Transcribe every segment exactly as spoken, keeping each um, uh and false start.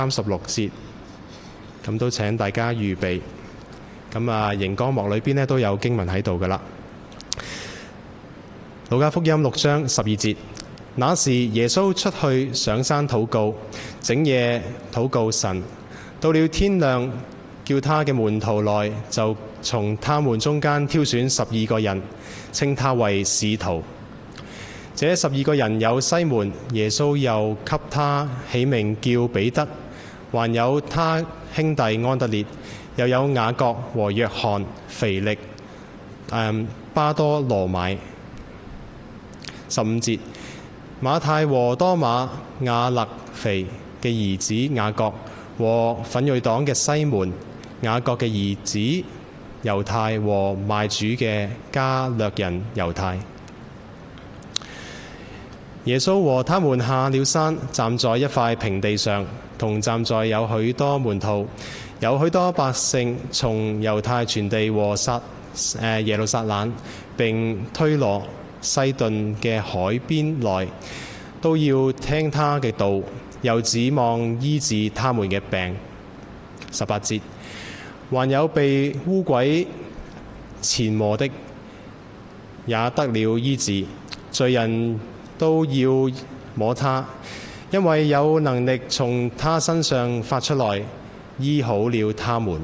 三十六節，咁都請大家預備。咁啊，熒光幕裏邊呢都有經文喺度噶啦。路加福音六章十二節，那時耶穌出去上山禱告，整夜禱告神。到了天亮，叫他嘅門徒來，就從他們中間挑選十二個人，稱他為使徒。這十二個人有西門，耶穌又給他起名叫彼得，還有他兄弟安德烈，又有雅各和約翰、腓力、嗯、巴多羅買。十五節，馬太和多馬、亞勒腓嘅兒子雅各和奮銳黨嘅西門，雅各嘅兒子猶太和賣主嘅加略人猶太。耶穌和他們下了山，站在一塊平地上，同站在有許多門徒，有許多百姓從猶太全地和撒、呃、耶路撒冷並推羅西頓嘅海邊來，都要聽他嘅道，又指望醫治他們嘅病。十八節，還有被污鬼纏磨的，也得了醫治，罪人都要摸他，因為有能力從他身上發出來，醫好了他們。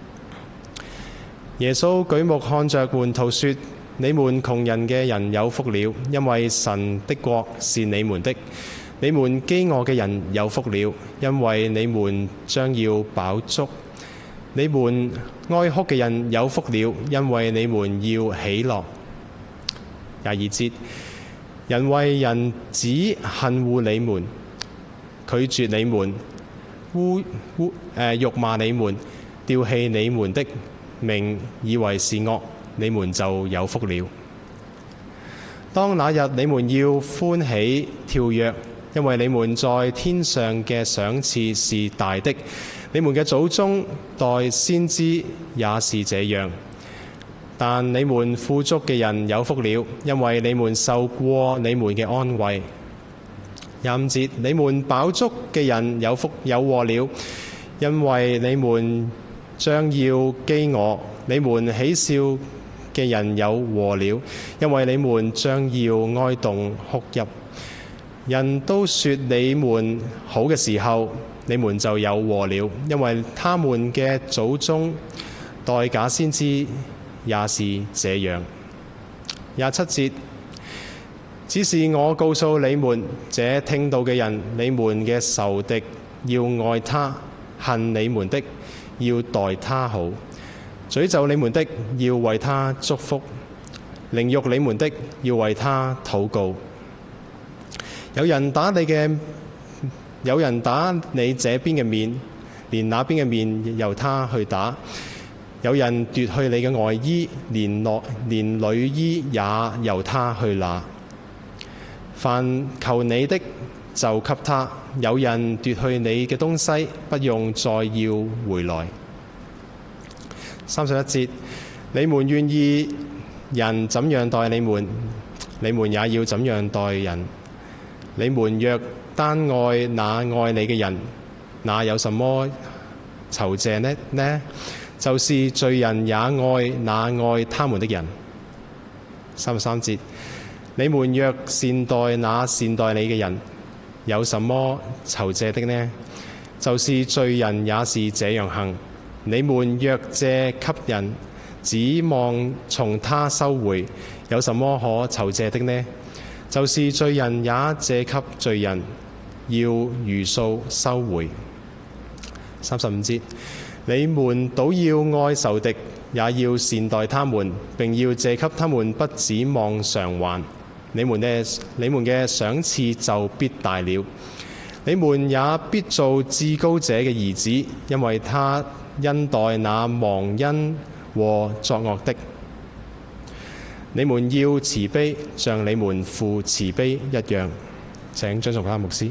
耶穌舉目看着門徒說：你們窮人嘅人有福了，因為神的國是你們的；你們飢餓嘅人有福了，因為你們將要飽足；你們哀哭嘅人有福了，因為你們要喜樂。廿二節，人為人子恨惡你們，拒絕你們，污污誒辱罵你們，丟棄你們的名，以為是惡，你們就有福了。當那日你們要歡喜跳躍，因為你們在天上嘅賞賜是大的。你們嘅祖宗代先知也是這樣。但你們富足嘅人有福了，因為你們受過你們嘅安慰。廿五節，你們飽足嘅人有福有禍了，因為你們將要飢餓；你們喜笑嘅人有禍了，因為你們將要哀慟哭泣。人都說你們好嘅時候，你們就有禍了，因為他們嘅祖宗代假先知也是這樣。廿七節，只是我告訴你們，這聽到嘅人，你們嘅仇敵要愛他，恨你們的要待他好，詛咒你們的要為他祝福，凌辱你們的要為他禱告。有人打你嘅，有人打你這邊嘅面，連那邊嘅面由他去打。有人奪去你嘅外衣，連內連裡衣也由他去拿。凡求你的就給他，有人奪去你嘅東西，不用再要回來。三十一節，你們願意人怎樣待你們，你們也要怎樣待人。你們若單愛那愛你嘅人，那有什麼酬謝呢？呢？就是罪人也愛那愛他們的人。三十三節，你們若善待那善待你嘅人，有什麼酬謝的呢？就是罪人也是這樣行。你們若借給人，指望從他收回，有什麼可酬謝的呢？就是罪人也借給罪人，要如數收回。三十五節，你們倒要愛仇敵，也要善待他們，並要借給他們，不指望償還。你們嘅你們嘅賞賜就必大了。你們也必做至高者嘅兒子，因為他恩待那忘恩和作惡的。你們要慈悲，像你們父慈悲一樣。請張崇嘉牧師。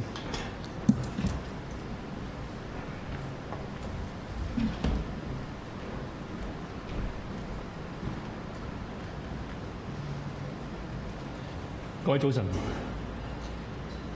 各位早晨。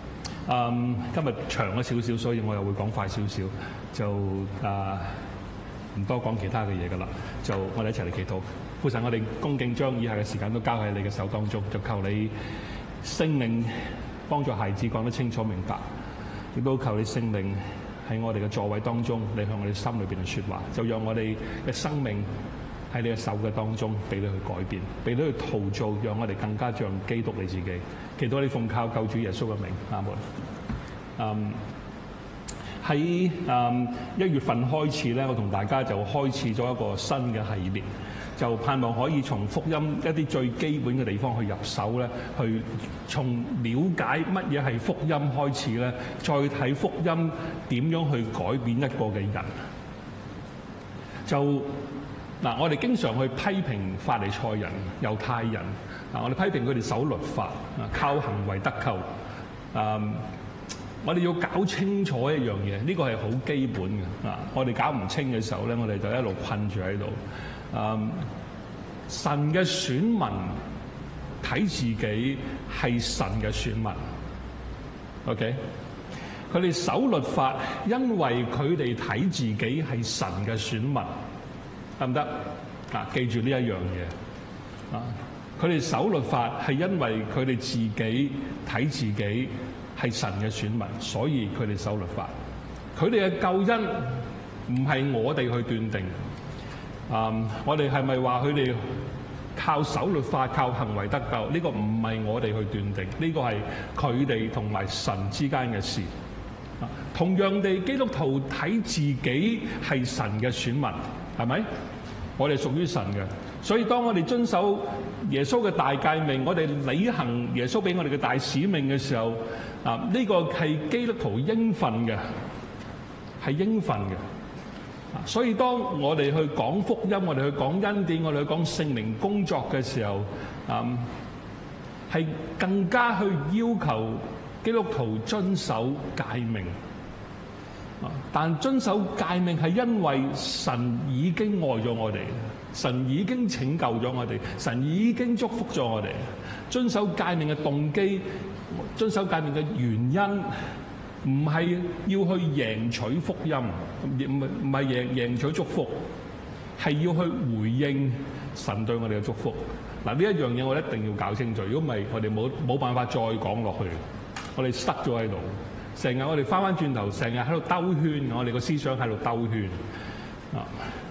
嗯，今日長咗少少，所以我又會講快少少，就啊唔多講其他嘅嘢噶啦。就我哋一齊嚟祈禱，父神，我哋恭敬將以下嘅時間都交喺你嘅手當中，就求你聖靈幫助孩子講得清楚明白，亦都求你聖靈喺我哋嘅座位當中，你向我哋心裏邊嘅説話，就讓我哋嘅生命喺你嘅手嘅當中，俾你去改變，俾你去陶造，讓我哋更加像基督你自己。祈禱你奉靠救主耶穌嘅名，阿門。嗯，喺嗯一月份開始咧，我同大家就開始咗一個新嘅系列，就盼望可以從福音一啲最基本嘅地方去入手咧，去從了解乜嘢係福音開始咧，再睇福音點樣去改變一個嘅人。就嗱，我哋經常去批評法利賽人、猶太人，嗱，我哋批評佢哋守律法，啊，靠行為得救。嗯，我哋要搞清楚一樣嘢，呢個係好基本嘅。啊，我哋搞唔清嘅時候咧，我哋就一路困住喺度。嗯，神嘅選民睇自己係神嘅選民。OK，佢哋守律法，因為佢哋睇自己係神嘅選民。得唔得？啊，記住呢一樣嘢啊！佢哋守律法係因為佢哋自己睇自己係神嘅選民，所以佢哋守律法。佢哋嘅救恩唔係我哋去斷定。啊，我哋係咪話佢哋靠守律法、靠行為得救？呢個唔係我哋去斷定，呢個係佢哋同埋神之間嘅事。啊，同樣地，基督徒睇自己係神嘅選民，係咪？我哋屬於神嘅，所以當我哋遵守耶穌嘅大誡命，我哋履行耶穌俾我哋嘅大使命嘅時候，啊，呢個係基督徒應份嘅，係應份嘅。所以當我哋去講福音，我哋去講恩典，我哋去講聖靈工作嘅時候，啊，係更加去要求基督徒遵守誡命。但遵守誡命係因為神已經愛咗我哋，神已經拯救咗我哋，神已經祝福咗我哋。遵守誡命嘅動機，遵守誡命嘅原因，唔係要去贏取福音，唔係唔係贏贏取祝福，係要去回應神對我哋嘅祝福。嗱，呢一樣嘢我一定要搞清楚，如果唔係，我哋冇冇辦法再講落去，我哋塞咗喺度。成日我哋翻翻轉頭，成日喺度兜圈，我哋個思想喺度兜圈。啊！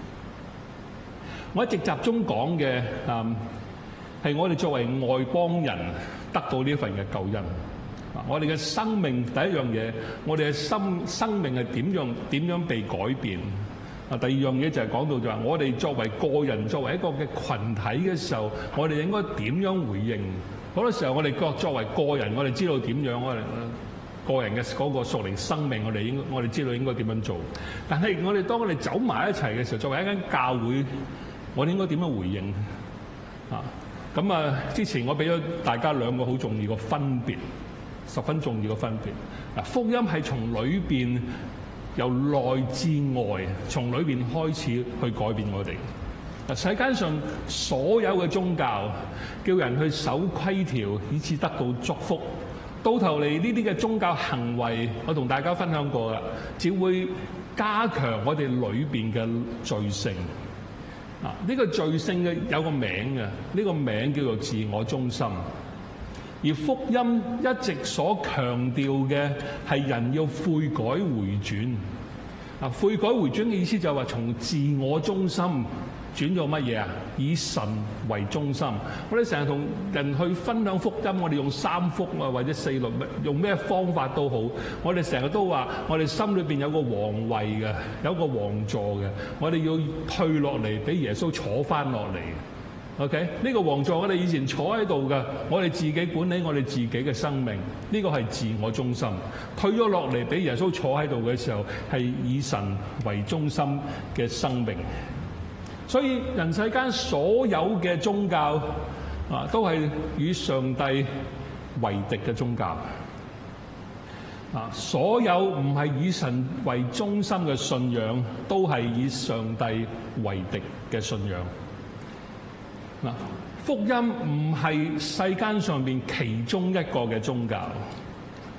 我一直集中講嘅，嗯，係我哋作為外邦人得到呢一份嘅救恩。啊！我哋嘅生命第一樣嘢，我哋嘅生生命係點樣點樣被改變？啊！第二樣嘢就係講到就係我哋作為個人，作為一個嘅群體嘅時候，我哋應該點樣回應？好多時候我哋作作為個人，我哋知道點樣我哋。個人嘅嗰個屬靈生命，我哋應該我哋知道應該點樣做。但係我哋當我哋走埋一齊嘅時候，作為一間教會，我哋應該點樣回應啊？咁啊，之前我俾咗大家兩個好重要嘅分別，十分重要嘅分別。嗱，福音係從裏邊由內至外，從裏邊開始去改變我哋。嗱，世界上所有嘅宗教叫人去守規條，以致得到祝福。到頭嚟呢啲嘅宗教行為，我同大家分享過啦，只會加強我哋裏邊嘅罪性。啊，呢個罪性嘅有個名嘅，呢個名叫做自我中心。而福音一直所強調嘅係人要悔改回轉。啊，悔改回轉嘅意思就係話從自我中心轉咗乜嘢啊？以神為中心。我哋成日同人去分享福音，我哋用三福啊，或者四律，用咩方法都好。我哋成日都話，我哋心裏邊有個皇位嘅，有個王座嘅，我哋要退落嚟，俾耶穌坐翻落嚟。OK，呢個王座我哋以前坐喺度嘅，我哋自己管理我哋自己嘅生命，呢個係自我中心。退咗落嚟，俾耶穌坐喺度嘅時候，係以神為中心嘅生命。所以人世間所有嘅宗教啊，都係與上帝為敵嘅宗教。啊，所有唔係以神為中心嘅信仰，都係以上帝為敵嘅信仰。嗱，福音唔係世間上邊其中一個嘅宗教，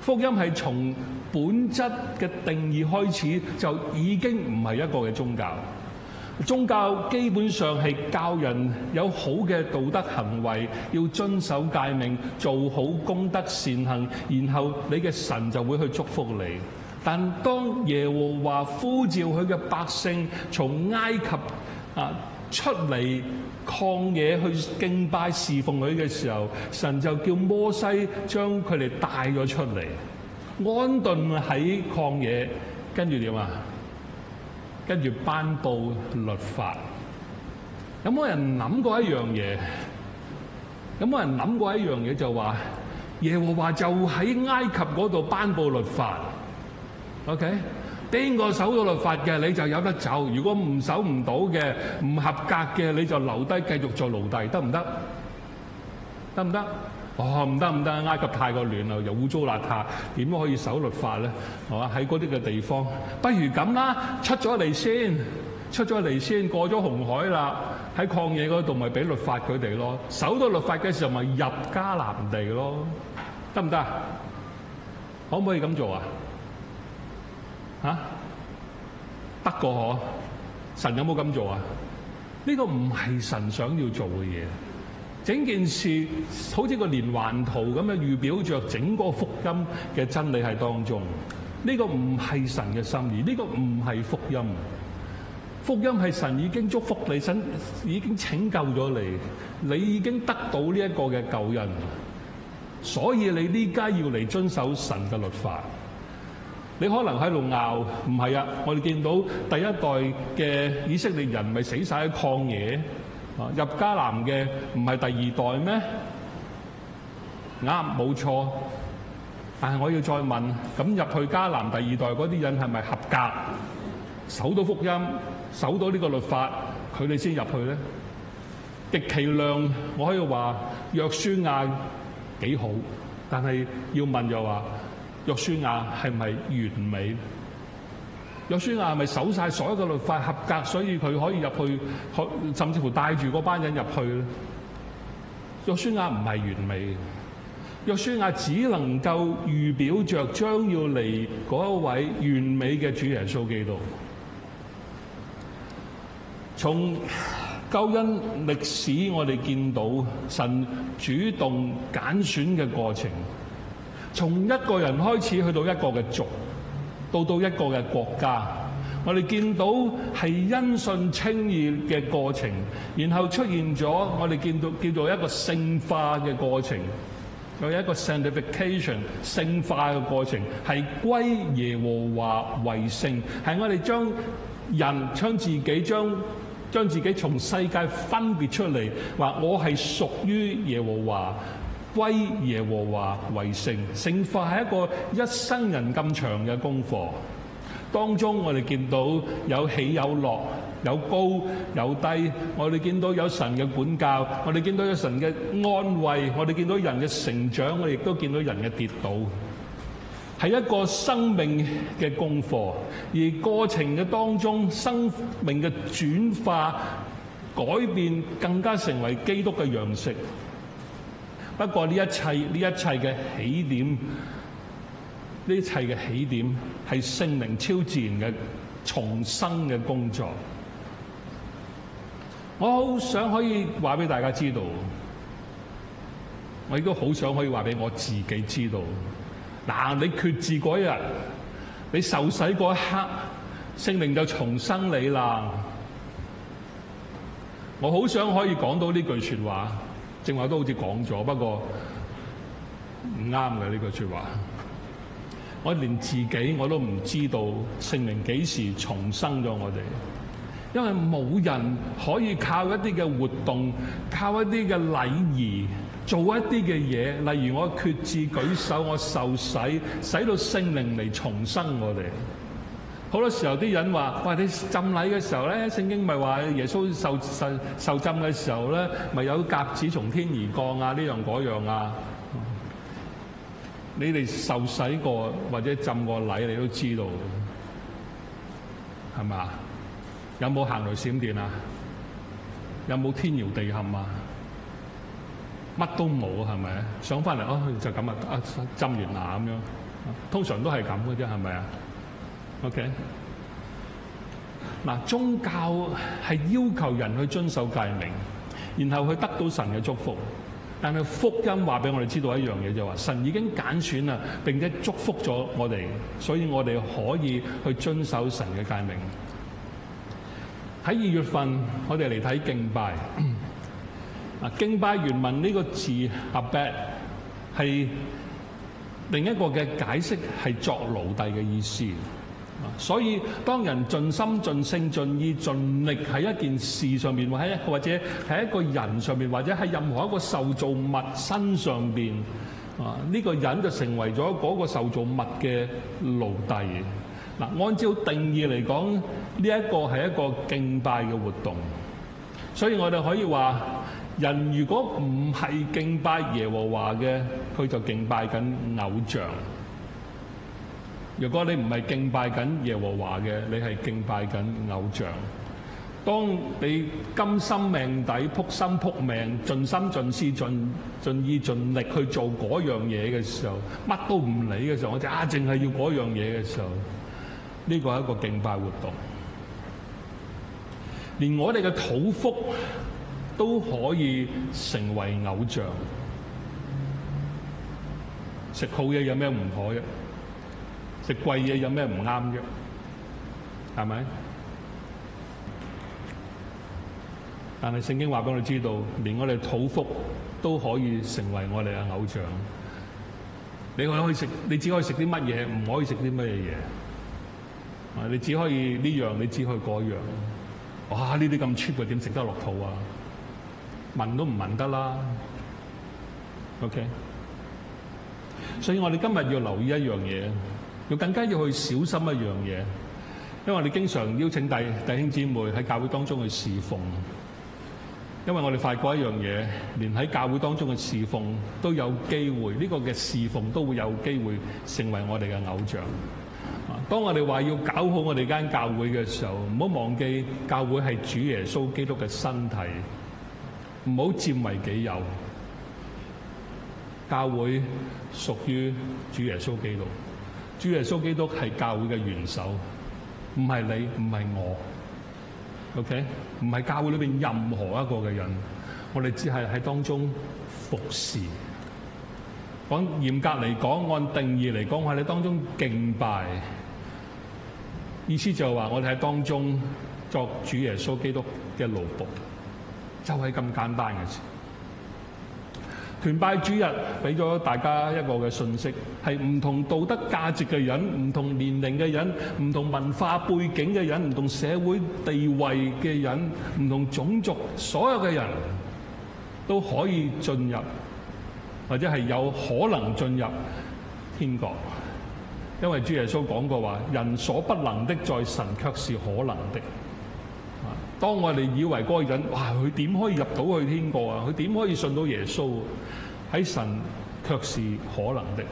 福音係從本質嘅定義開始就已經唔係一個嘅宗教。宗教基本上係教人有好嘅道德行為，要遵守誡命，做好功德善行，然後你嘅神就會去祝福你。但當耶和華呼召佢嘅百姓從埃及啊出嚟曠野去敬拜侍奉佢嘅時候，神就叫摩西將佢哋帶咗出嚟，安頓喺曠野，跟住點啊？跟住頒布律法。有冇人諗過一樣嘢？有冇人諗過一樣嘢？就話耶和華就喺埃及嗰度頒布律法。OK， 邊個守到律法嘅你就有得走，如果唔守唔到嘅、唔合格嘅，你就留低繼續做奴隸，得唔得？得唔得？哦，唔得唔得，埃及太過亂啦，又污糟邋遢，點可以守律法咧？係嘛？喺嗰啲嘅地方，不如咁啦，出咗嚟先，出咗嚟先，過咗紅海啦，喺曠野嗰度咪俾律法佢哋咯，守到律法嘅時候咪入迦南地咯，得唔得？可唔可以咁做啊？嚇？得個可？神有冇咁做啊？呢個唔係神想要做嘅嘢。整件事好似個連環圖咁樣預表着整個福音嘅真理係當中。呢個唔係神嘅心意，呢個唔係福音。福音係神已經祝福你，神已經拯救咗你，你已經得到呢一個嘅救恩。所以你呢家要嚟遵守神嘅律法。你可能喺度拗，唔係啊！我哋見到第一代嘅以色列人咪死晒喺曠野。入迦南嘅唔係第二代咩？啱，冇錯。但係我要再問，咁入去迦南第二代嗰啲人係咪合格？守到福音，守到呢個律法，佢哋先入去咧？極其量，我可以話約書亞幾好，但係要問就話約書亞係咪完美？約書亞係咪守晒所有嘅律法合格，所以佢可以入去，甚至乎帶住嗰班人入去咧？約書亞唔係完美，約書亞只能夠預表着將要嚟嗰一位完美嘅主耶穌基督。從救恩歷史，我哋見到神主動揀選嘅過程，從一個人開始去到一個嘅族。到到一個嘅國家，我哋見到係因信稱義嘅過程，然後出現咗我哋見到叫做一個聖化嘅過程，有一個 sanctification 聖化嘅過程，係歸耶和華為聖，係我哋將人將自己將將自己從世界分別出嚟，話我係屬於耶和華。歸耶和華為聖，聖化係一個一生人咁長嘅功課。當中我哋見到有起有落，有高有低。我哋見到有神嘅管教，我哋見到有神嘅安慰，我哋見到人嘅成長，我哋亦都見到人嘅跌倒。係一個生命嘅功課，而過程嘅當中，生命嘅轉化、改變，更加成為基督嘅樣式。不過呢一切呢一切嘅起點，呢一切嘅起點係聖靈超自然嘅重生嘅工作。我好想可以話俾大家知道，我亦都好想可以話俾我自己知道。嗱，你決志嗰日，你受洗嗰一刻，聖靈就重生你啦。我好想可以講到呢句説話。正話都好似講咗，不過唔啱嘅呢句説話。我連自己我都唔知道聖靈幾時重生咗我哋，因為冇人可以靠一啲嘅活動，靠一啲嘅禮儀，做一啲嘅嘢，例如我決志舉手，我受洗，使到聖靈嚟重生我哋。好多時候啲人話：喂，你浸禮嘅時候咧，聖經咪話耶穌受受受浸嘅時候咧，咪有鴿子從天而降啊，呢樣嗰樣啊。你哋受洗過或者浸過禮，你都知道，係嘛？有冇行雷閃電啊？有冇天搖地陷啊？乜都冇，係咪？上翻嚟哦，就咁啊！啊，浸完啦咁樣。 通常都係咁嘅啫，係咪啊 ？OK。嗱，宗教係要求人去遵守誡命，然後去得到神嘅祝福。但係福音話俾我哋知道一樣嘢，就話神已經揀選啦，並且祝福咗我哋，所以我哋可以去遵守神嘅誡命。喺二月份，我哋嚟睇敬拜。嗱，敬拜原文呢個字 abed 係另一個嘅解釋，係作奴隸嘅意思。所以當人盡心盡性盡意盡力喺一件事上面，或喺或者喺一個人上面，或者喺任何一個受造物身上邊，啊、這、呢個人就成為咗嗰個受造物嘅奴隸。嗱，按照定義嚟講，呢一個係一個敬拜嘅活動。所以我哋可以話，人如果唔係敬拜耶和華嘅，佢就敬拜緊偶像。如果你唔係敬拜緊耶和華嘅，你係敬拜緊偶像。當你甘心命底、撲心撲命、盡心盡思、盡盡意盡力去做嗰樣嘢嘅時候，乜都唔理嘅時候，我哋啊淨係要嗰樣嘢嘅時候，呢個係一個敬拜活動。連我哋嘅肚腹都可以成為偶像。食好嘢有咩唔可啫？食貴嘢有咩唔啱啫？係咪？但係聖經話俾我哋知道，連我哋肚腹都可以成為我哋嘅偶像。你可以食，你只可以食啲乜嘢，唔可以食啲乜嘢嘢。啊，你只可以呢樣，你只可以嗰樣。哇！呢啲咁 cheap 嘅點食得落肚啊？聞都唔聞得啦。OK。所以我哋今日要留意一樣嘢。要更加要去小心一樣嘢，因為我哋經常邀請弟弟兄姊妹喺教會當中去侍奉，因為我哋發覺一樣嘢，連喺教會當中嘅侍奉都有機會，呢個嘅侍奉都會有機會成為我哋嘅偶像。當我哋話要搞好我哋間教會嘅時候，唔好忘記教會係主耶穌基督嘅身體，唔好佔為己有。教會屬於主耶穌基督。主耶穌基督係教會嘅元首，唔係你，唔係我 ，OK？ 唔係教會裏邊任何一個嘅人，我哋只係喺當中服侍。講嚴格嚟講，按定義嚟講，我哋喺當中敬拜，意思就係話我哋喺當中作主耶穌基督嘅奴僕，就係咁簡單嘅事。團拜主日俾咗大家一個嘅信息，係唔同道德價值嘅人、唔同年齡嘅人、唔同文化背景嘅人、唔同社會地位嘅人、唔同種族，所有嘅人都可以進入，或者係有可能進入天國。因為主耶穌講過話：人所不能的，在神卻是可能的。當我哋以為嗰個人，哇！佢點可以入到去天國啊？佢點可以信到耶穌？喺神卻是可能的。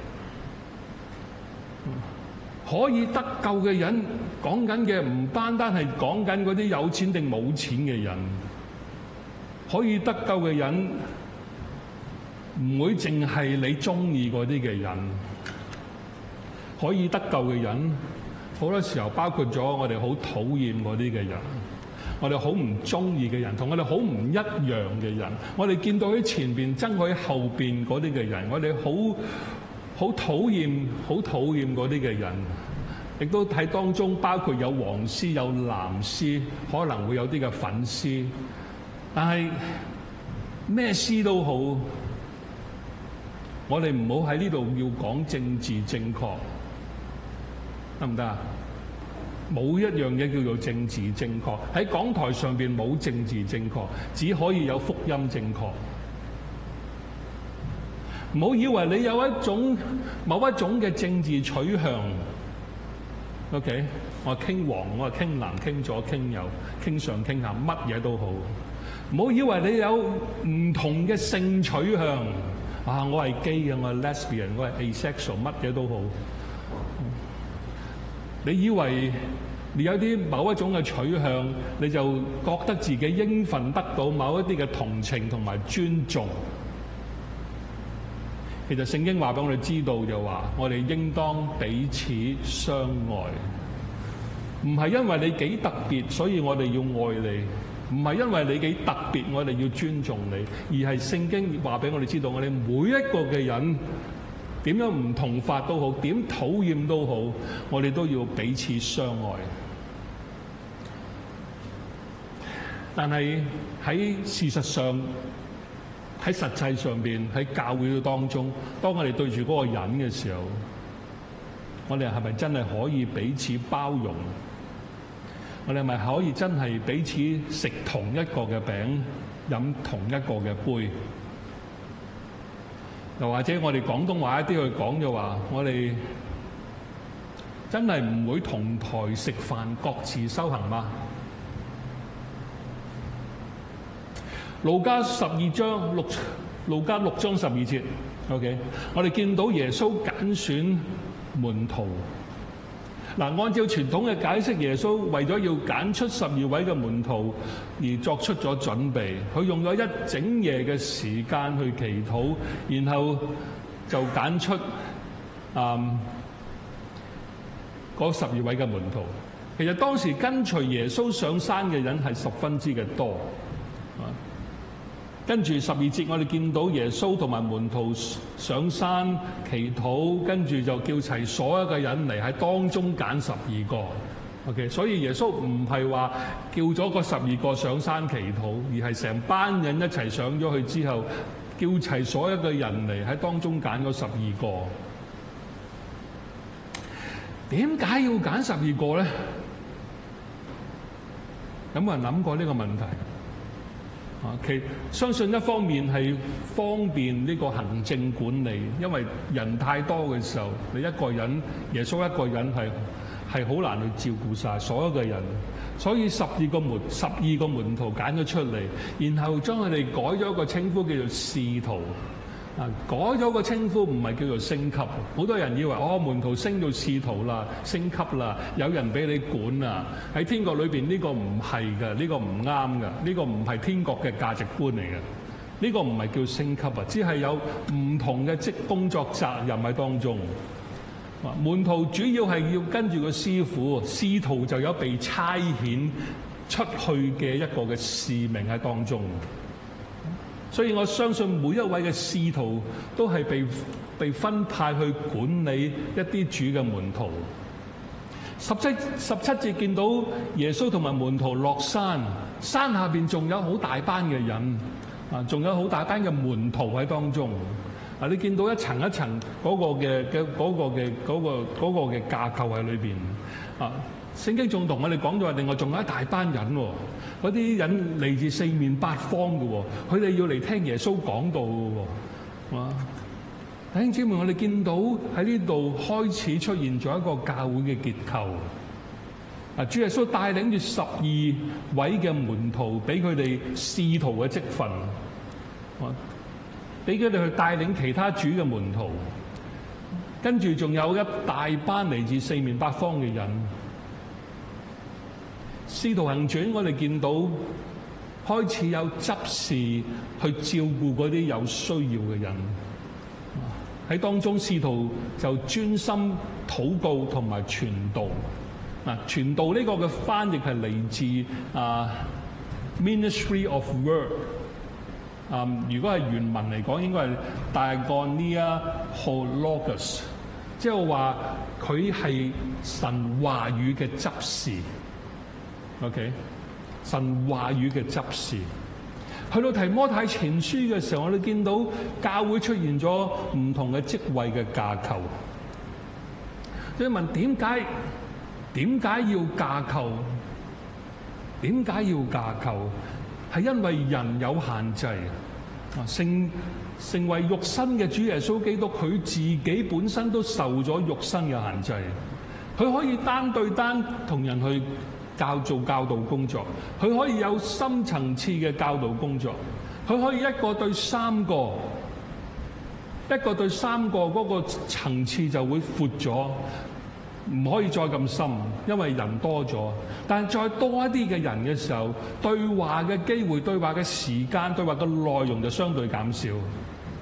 可以得救嘅人，講緊嘅唔單單係講緊嗰啲有錢定冇錢嘅人。可以得救嘅人，唔會淨係你中意嗰啲嘅人。可以得救嘅人，好多時候包括咗我哋好討厭嗰啲嘅人。我哋好唔中意嘅人，同我哋好唔一樣嘅人，我哋見到喺前邊爭喺後邊嗰啲嘅人，我哋好好討厭、好討厭嗰啲嘅人，亦都喺當中包括有黃絲、有藍絲，可能會有啲嘅粉絲，但係咩絲都好，我哋唔好喺呢度要講政治正確，得唔得啊？冇一樣嘢叫做政治正確，喺講台上邊冇政治正確，只可以有福音正確。唔好以為你有一種某一種嘅政治取向 ，OK？ 我係傾黃，我係傾藍，傾左傾右，傾上傾下，乜嘢都好。唔好以為你有唔同嘅性取向，啊，我係 gay 嘅，我係 lesbian， 我係 asexual， 乜嘢都好。你以為你有啲某一種嘅取向，你就覺得自己應份得到某一啲嘅同情同埋尊重。 其實聖經話俾我哋知道就話，我哋應當彼此相愛，唔係因為你幾特別，所以我哋要愛你；唔係因為你幾特別，我哋要尊重你，而係聖經話俾我哋知道，我哋每一個嘅人點樣唔同法都好，點討厭都好，我哋都要彼此相愛。但係喺事實上，喺實際上邊，喺教會嘅當中，當我哋對住嗰個人嘅時候，我哋係咪真係可以彼此包容？我哋係咪可以真係彼此食同一個嘅餅，飲同一個嘅杯？又或者我哋廣東話一啲去講就話，我哋真係唔會同台食飯，各自修行嗎？路加十二章六，路加六章十二節 ，OK， 我哋見到耶穌揀選門徒。嗱，按照傳統嘅解釋，耶穌為咗要揀出十二位嘅門徒而作出咗準備，佢用咗一整夜嘅時間去祈禱，然後就揀出啊嗰十二位嘅門徒。其實當時跟隨耶穌上山嘅人係十分之嘅多。跟住十二節，我哋見到耶穌同埋門徒上山祈禱，跟住就叫齊所有嘅人嚟喺當中揀十二個。OK， 所以耶穌唔係話叫咗個十二個上山祈禱，而係成班人一齊上咗去之後，叫齊所有嘅人嚟喺當中揀嗰十二個。點解要揀十二個咧？有冇人諗過呢個問題？啊，其相信一方面係方便呢個行政管理，因為人太多嘅時候，你一個人，耶穌一個人係係好難去照顧晒所有嘅人，所以十二個門十二個門徒揀咗出嚟，然後將佢哋改咗一個稱呼叫做使徒。啊，改咗個稱呼唔係叫做升級，好多人以為哦，門徒升到使徒啦，升級啦，有人俾你管啊！喺天國裏邊呢個唔係嘅，呢個唔啱嘅，呢個唔係天國嘅價值觀嚟嘅，呢個唔係叫升級啊，只係有唔同嘅職工作責任喺當中。啊，門徒主要係要跟住個師傅，使徒就有被差遣出去嘅一個嘅使命喺當中。所以我相信每一位嘅使徒都係被被分派去管理一啲主嘅門徒。十七十七節見到耶穌同埋門徒落山，山下邊仲有好大班嘅人，啊，仲有好大班嘅門徒喺當中。啊，你見到一層一層嗰個嘅嘅嗰個嘅嗰個嗰個嘅架構喺裏邊。啊，聖經仲同我哋講咗話，另外仲有一大班人喎。嗰啲人嚟自四面八方嘅喎，佢哋要嚟聽耶穌講道嘅喎。啊，弟兄姊妹，我哋見到喺呢度開始出現咗一個教會嘅結構。啊，主耶穌帶領住十二位嘅門徒，俾佢哋使徒嘅職分，啊，俾佢哋去帶領其他主嘅門徒。跟住仲有一大班嚟自四面八方嘅人。使徒行傳，我哋見到開始有執事去照顧嗰啲有需要嘅人。喺當中，使徒就專心禱告同埋傳道。啊，傳道呢個嘅翻譯係嚟自啊 Ministry of Word。啊，如果係原文嚟講，應該係 Diakonia Hologos， 即係話佢係神話語嘅執事。OK， 神話語嘅執事，去到提摩太前書嘅時候，我哋見到教會出現咗唔同嘅職位嘅架構。即係問點解？點解要架構？點解要架構？係因為人有限制。啊，成成為肉身嘅主耶穌基督，佢自己本身都受咗肉身嘅限制。佢可以單對單同人去教做教導工作，佢可以有深層次嘅教導工作，佢可以一個對三個，一個對三個嗰個層次就會闊咗，唔可以再咁深，因為人多咗。但係再多一啲嘅人嘅時候，對話嘅機會、對話嘅時間、對話嘅內容就相對減少。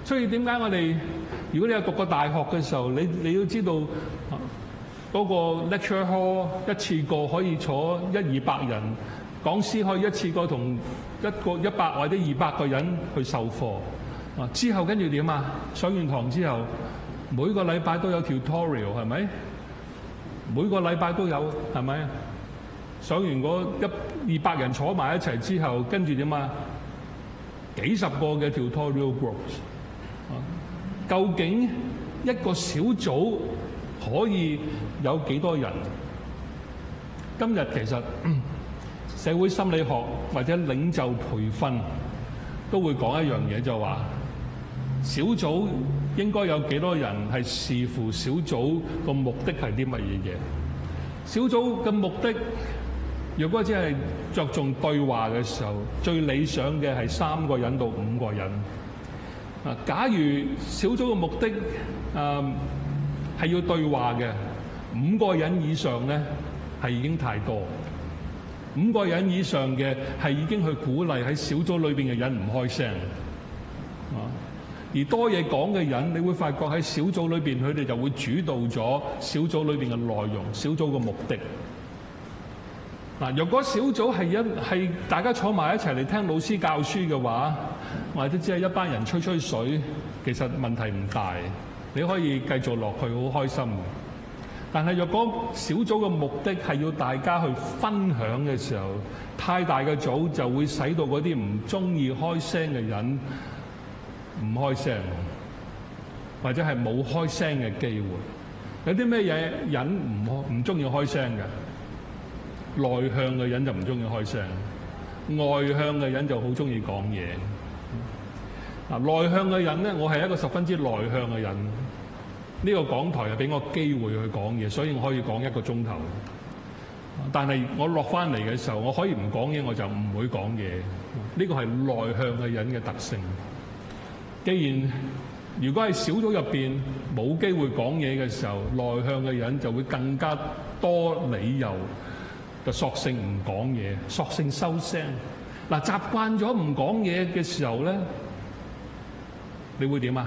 所以點解我哋如果你有讀過大學嘅時候，你你要知道嗰個 lecture hall 一次過可以坐一二百人，講師可以一次過同一個一百或者二百個人去授課。啊，之後跟住點啊？上完堂之後，每個禮拜都有 tutorial 係咪？每個禮拜都有係咪？上完嗰一二百人坐埋一齊之後，跟住點啊？幾十個嘅 tutorial groups。啊，究竟一個小組可以有幾多人？今日其實社會心理學或者領袖培訓都會講一樣嘢，就話小組應該有幾多人係視乎小組個目的係啲乜嘢嘢。小組嘅目的，如果只係着重對話嘅時候，最理想嘅係三個人到五個人。啊，假如小組嘅目的誒係要對話嘅，五個人以上咧係已經太多。五個人以上嘅係已經去鼓勵喺小組裏邊嘅人唔開聲。啊，而多嘢講嘅人，你會發覺喺小組裏邊，佢哋就會主導咗小組裏邊嘅內容、小組嘅目的。嗱，若果小組係一係大家坐埋一齊嚟聽老師教書嘅話，或者只係一班人吹吹水，其實問題唔大，你可以繼續落去好開心。但係若果小組嘅目的係要大家去分享嘅時候，太大嘅組就會使到嗰啲唔中意開聲嘅人唔開聲，或者係冇開聲嘅機會。有啲咩嘢人唔唔中意開聲嘅？內向嘅人就唔中意開聲，外向嘅人就好中意講嘢。嗱，內向嘅人咧，我係一個十分之內向嘅人。呢個講台係俾我機會去講嘢，所以我可以講一個鐘頭。但係我落翻嚟嘅時候，我可以唔講嘢，我就唔會講嘢。呢個係內向嘅人嘅特性。既然如果係小組入邊冇機會講嘢嘅時候，內向嘅人就會更加多理由就索性唔講嘢，索性收聲。嗱，習慣咗唔講嘢嘅時候咧，你會點啊？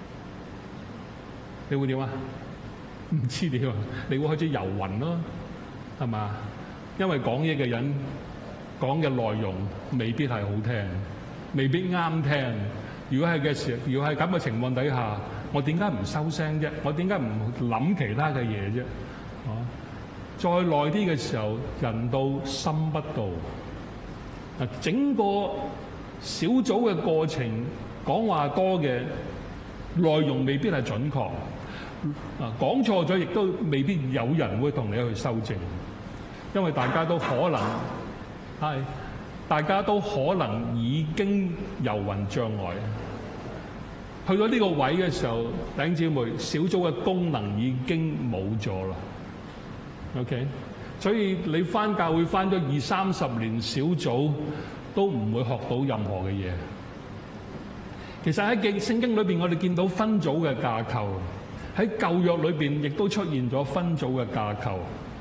你會點啊？唔知點啊？你會開始遊魂咯，係嘛？因為講嘢嘅人講嘅內容未必係好聽，未必啱聽。如果係嘅時候，如果係咁嘅情況底下，我點解唔收聲啫？我點解唔諗其他嘅嘢啫？啊！再耐啲嘅時候，人到心不到。嗱，整個小組嘅過程講話多嘅內容未必係準確。啊，講錯咗亦都未必有人會同你去修正，因為大家都可能係，大家都可能已經遊魂障礙。去到呢個位嘅時候，弟兄姊妹，小組嘅功能已經冇咗啦。OK， 所以你返教會返咗二三十年，小組都唔會學到任何嘅嘢。其實喺聖經裏邊，我哋見到分組嘅架構。喺舊約裏邊，亦都出現咗分組嘅架構。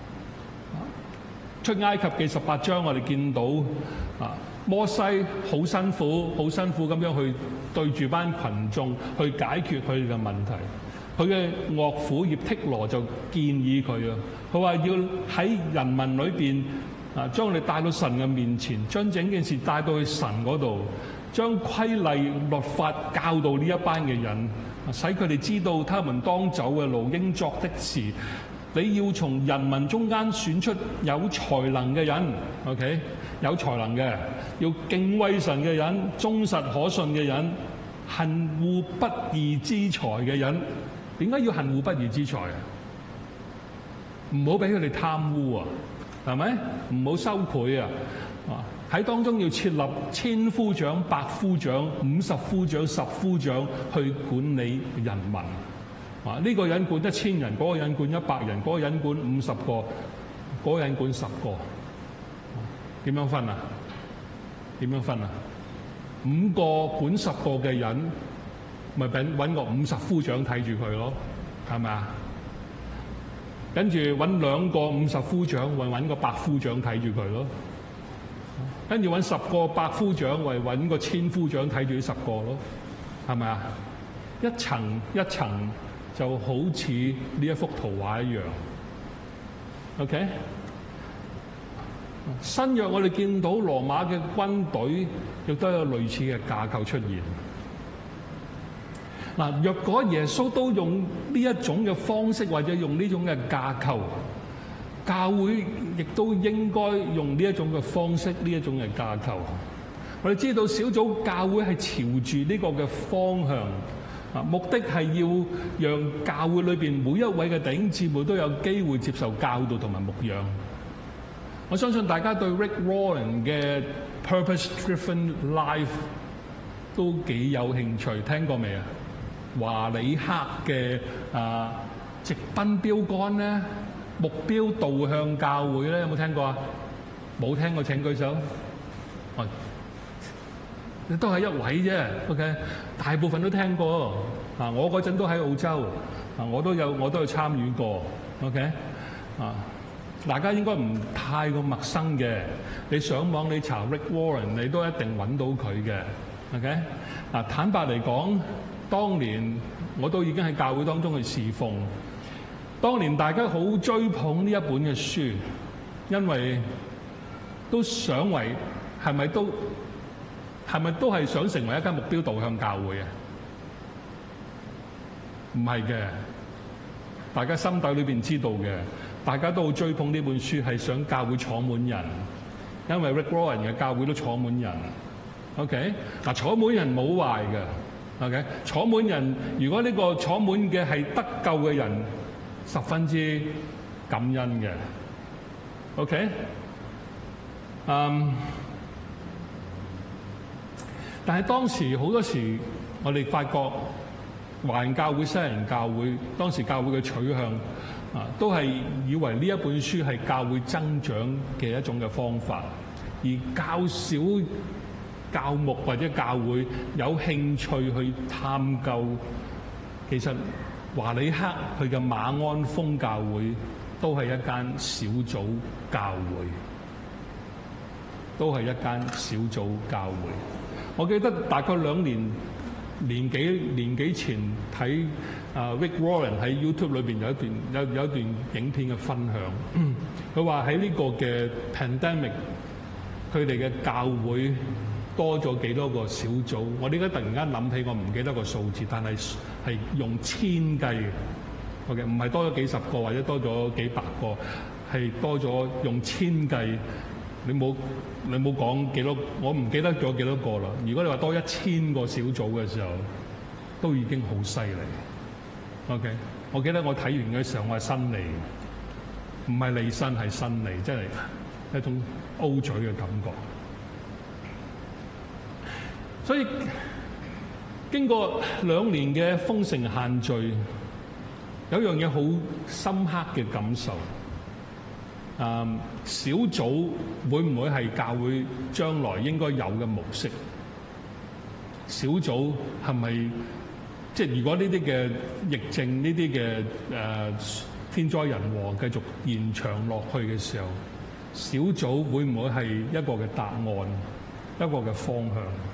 出埃及記十八章，我哋見到啊，摩西好辛苦，好辛苦咁樣去對住班群眾去解決佢哋嘅問題。佢嘅岳父葉忒羅就建議佢啊，佢話要喺人民裏邊啊，將我哋帶到神嘅面前，將整件事帶到去神嗰度，將規例律法教導呢一班嘅人。使佢哋知道他們當走嘅路，應作的事。你要從人民中間選出有才能嘅人 ，OK？ 有才能嘅，要敬畏神嘅人，忠實可信嘅人，恨惡不義之財嘅人。點解要恨惡不義之財啊？唔好俾佢哋貪污啊，係咪？唔好收賄啊！啊！喺當中要設立千夫長、百夫長、五十夫長、十夫長去管理人民。啊！呢、這個人管一千人，嗰、那個人管一百人，嗰、那個人管五十個，嗰、那個人管十個。點樣分啊？點樣分啊？五個管十個嘅人，咪揾揾個五十夫長睇住佢咯，係咪啊？跟住揾兩個五十夫長，或揾個百夫長睇住佢咯。跟住揾十個百夫長，為揾個千夫長睇住呢十個咯，係咪啊？ 一層一層就好似呢一幅圖畫一樣。OK， 新約我哋見到羅馬嘅軍隊亦都有類似嘅架構出現。嗱，若果耶穌都用呢一種嘅方式，或者用呢種嘅架構，教會亦都應該用呢一種嘅方式，呢一種嘅架構。我哋知道小組教會係朝住呢個嘅方向，啊，目的係要讓教會裏邊每一位嘅弟兄姊妹都有機會接受教導同埋牧養。我相信大家對 Rick Warren 嘅 Purpose Driven Life 都幾有興趣，聽過未啊？華里克嘅啊直奔標杆咧，目標導向教會咧，有冇聽過啊？冇聽過請舉手。哦，你都係一位啫 ，OK， 大部分都聽過。啊，我嗰陣都喺澳洲，啊，我都有我都有參與過 ，OK， 啊，大家應該唔太過陌生嘅。你上網你查 Rick Warren， 你都一定揾到佢嘅 ，OK。啊，坦白嚟講，當年我都已經喺教會當中去侍奉。當年大家好追捧呢一本嘅書，因為都想為係咪都係咪都係想成為一間目標導向教會啊？唔係嘅，大家心底裏邊知道嘅，大家都好追捧呢本書，係想教會坐滿人，因為 Rick Warren 嘅教會都坐滿人。OK， 嗱，坐滿人冇壞嘅。OK， 坐滿人，如果呢個坐滿嘅係得救嘅人，十分之感恩嘅。OK， 嗯，但係當時好多時，我哋發覺華人教會、西人教會，當時教會嘅取向啊，都係以為呢一本書係教會增長嘅一種嘅方法，而較少教牧或者教會有興趣去探究。其實華里克佢嘅馬鞍峰教會都係一間小組教會，都係一間小組教會。我記得大概兩年年幾年幾前睇啊 Rick Warren 喺 YouTube 裏邊有一段有有一段影片嘅分享，佢話喺呢個嘅 pandemic， 佢哋嘅教會多咗幾多個小組。我點解突然間諗起，我唔記得個數字，但係係用千計嘅。OK， 唔係多咗幾十個或者多咗幾百個，係多咗用千計。你冇你冇講幾多，我唔記得咗幾多個啦。如果你話多一千個小組嘅時候，都已經好犀利。OK， 我記得我睇完嘅時候，我係伸脷，唔係離身係伸脷，即係一種 O 嘴嘅感覺。所以經過兩年嘅封城限聚，有一樣嘢好深刻嘅感受。誒，小組會唔會係教會將來應該有嘅模式？小組係咪即係如果呢啲嘅疫症、呢啲嘅誒天災人禍繼續延長落去嘅時候，小組會唔會係一個嘅答案、一個嘅方向？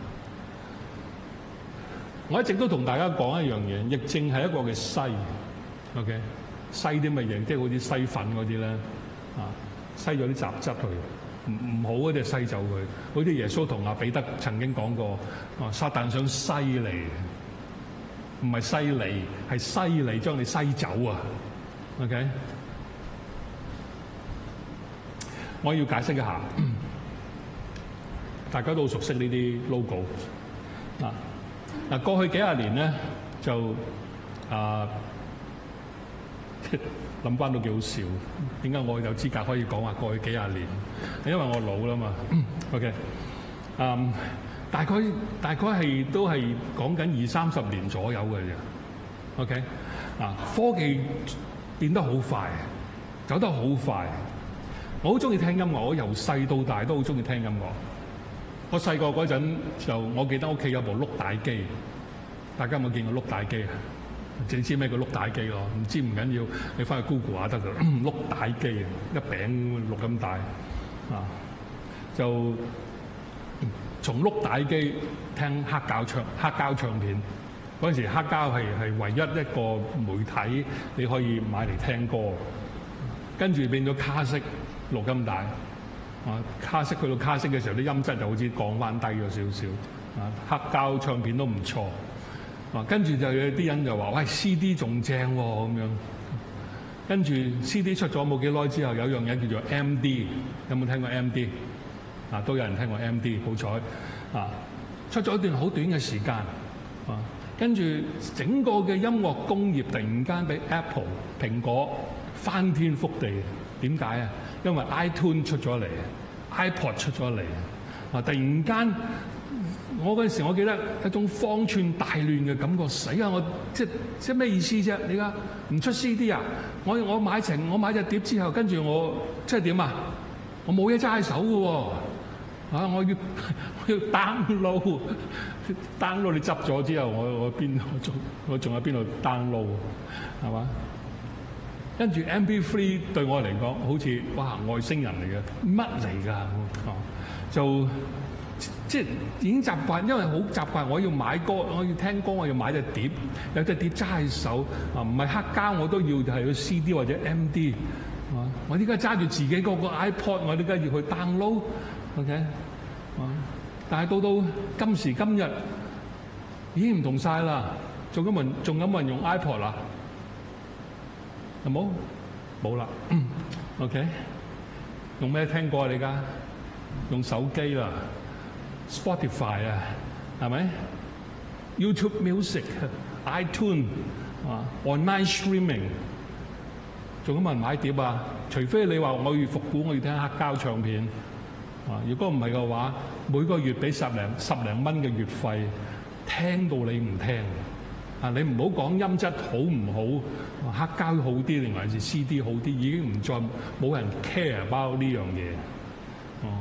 我一直都同大家講一樣嘢，疫症係一個嘅篩 ，OK， 篩啲乜嘢？即係好似篩粉嗰啲咧，啊，篩咗啲雜質去，唔唔好嗰啲篩走佢。好似耶穌同阿彼得曾經講過，啊，撒旦想篩你，唔係篩你，係篩你，將你篩走啊 ，OK。我要解釋一下，大家都好熟悉呢啲 logo 啊。嗱，過去幾廿年咧，就啊諗翻都幾好笑。點解我有資格可以講話過去幾廿年？因為我老啦嘛。OK，嗯，大概大概係都係講緊二三十年左右嘅啫。OK，啊，科技變得好快，走得好快。我好中意聽音樂，我由細到大都好中意聽音樂。我細個嗰陣就，我記得屋企有部碌帶機，大家有冇見過碌帶機啊？你知咩叫碌帶機咯？唔知唔緊要，你翻去 Google 下得㗎。碌帶機啊，一餅錄咁大啊，就從碌帶機聽黑膠唱黑膠唱片嗰陣時黑膠係係唯一一個媒體你可以買嚟聽歌，跟住變咗卡式錄音帶，啊卡式去到卡式嘅時候，啲音質就好似降翻低咗少少，啊黑膠唱片都唔錯，啊跟住就有啲人就話：喂 C D 仲正喎咁樣，跟住 C D 出咗冇幾耐之後，有樣嘢叫做 M D， 有冇聽過 M D？ 啊都有人聽過 M D， 好彩，啊出咗一段好短嘅時間，啊。跟住整個嘅音樂工業突然間俾 Apple 蘋果翻天覆地，點解啊？因為 iTunes 出咗嚟 ，iPod 出咗嚟，啊！突然間，我嗰陣時我記得一種方寸大亂嘅感覺，死啊！我即即咩意思啫？你而家唔出 C D 啊？我我買成我買隻碟之後，跟住我即係點啊？我冇嘢揸喺手嘅喎。啊！我要我要 download download 你執咗之後，我我邊我仲我仲喺邊度 download 係嘛？跟住 M P 三 對我嚟講，好似哇外星人嚟嘅，乜嚟㗎？哦，就即係已經習慣，因為好習慣，我要買歌，我要聽歌，我要買隻碟，有隻碟揸喺手啊，唔係黑膠我都要係要 C D 或者 M D 係嘛？我依家揸住自己嗰個 iPod， 我依家要去 download。OK， 啊！但係到到今時今日已經唔同晒啦，仲有冇人仲有冇人用 iPod 啦？有冇？冇啦。OK， 用咩聽歌啊？你而家用手機啦 ，Spotify 啊，係咪 ？YouTube Music、iTunes 啊 ，online streaming， 仲有冇人買碟啊？除非你話我要復古，我要聽黑膠唱片。啊！如果唔係嘅話，每個月俾十零十零蚊嘅月費，聽到你唔聽啊！你唔好講音質好唔好，黑膠好啲定還是 C D 好啲，已經唔再冇人 care about 呢樣嘢。哦、